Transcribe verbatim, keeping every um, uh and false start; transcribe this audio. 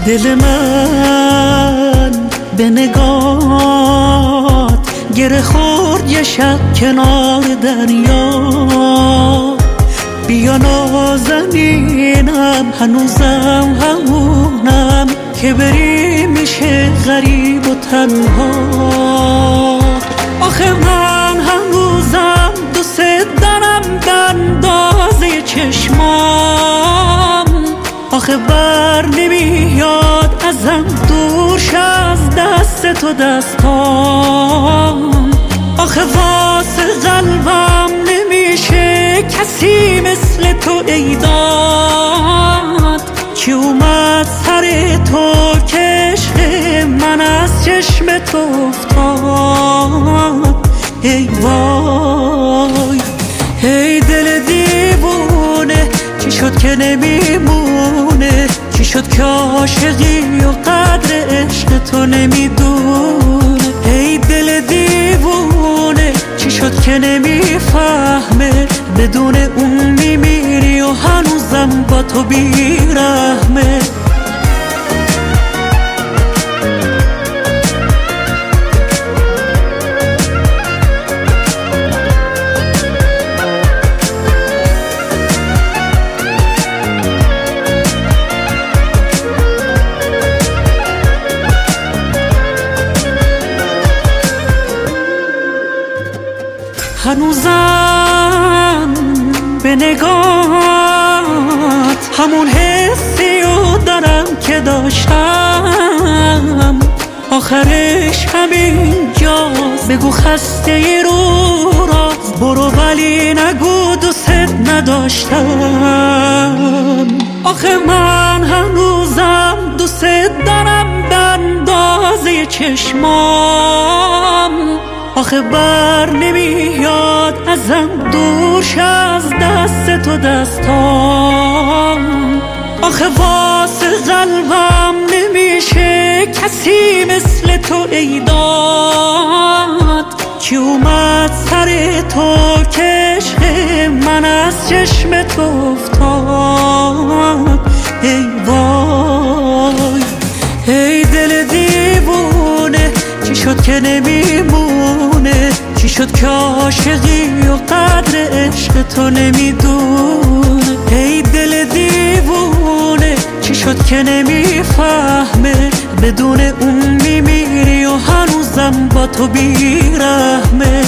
دل من به نگات گره خورد یه شب کنار دریا. بیا نازنینم هنوزم همونم که بری میشه غریب و تنها. آخه من هنوزم دوست دارم بندازه چشمام. آخه بر نمیاد ازم دورش از دست تو دستام. آخه واسه قلبم نمیشه کسی مثل تو ای داد که اومد سر تو که عشق من از چشم تو افتاد. ای وای ای دل دیوونه چی شد که نمیمونه؟ چی شد که عاشقی و قدر عشق تو نمیدونه؟ ای دل دیوونه چی شد که نمیفهمه؟ بدون اون میمیری و هنوزم با تو بیرحمه. هنوزم به نگات همون حسیو دارم که داشتم. آخرش همین جاست. بگو خسته رو راست برو ولی نگو دوست نداشتم. آخه من هنوزم دوست دارم بندازه چشمام. آخه بر نمیاد ازم دورش از دست تو دستام. آخه واسه قلبم نمیشه کسی مثل تو ای داد که اومد سر تو که عشق من از چشم تو افتاد. ای وای ای دل دیوونه چی شد که نمیمونه؟ چی شد که عاشقی و قدر عشق تو نمیدونه؟ ای دل دیوونه چی شد که نمیفهمه؟ بدون اون میمیری و هنوزم با تو بیرحمه.